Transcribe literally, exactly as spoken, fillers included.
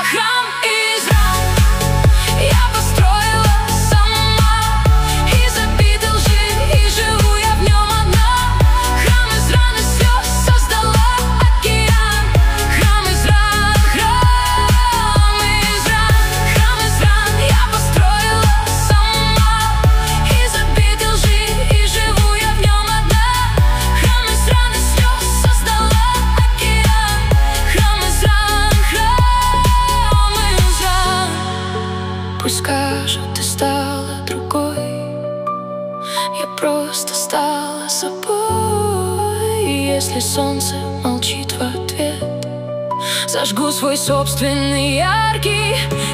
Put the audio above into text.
Храм из ран я построила сама, из обид и лжи, и живу я в нем одна. Храм из ран и слез создала океан. Храм из ран, храм из ран, храм из ран я построила сама, из обид и лжи, и живу я в нем одна. Храм из ран и слез создала океан. Храм из ран, храм из ран. Пусть скажут, ты стала другой, я просто стала собой. И если солнце молчит в ответ, зажгу свой собственный яркий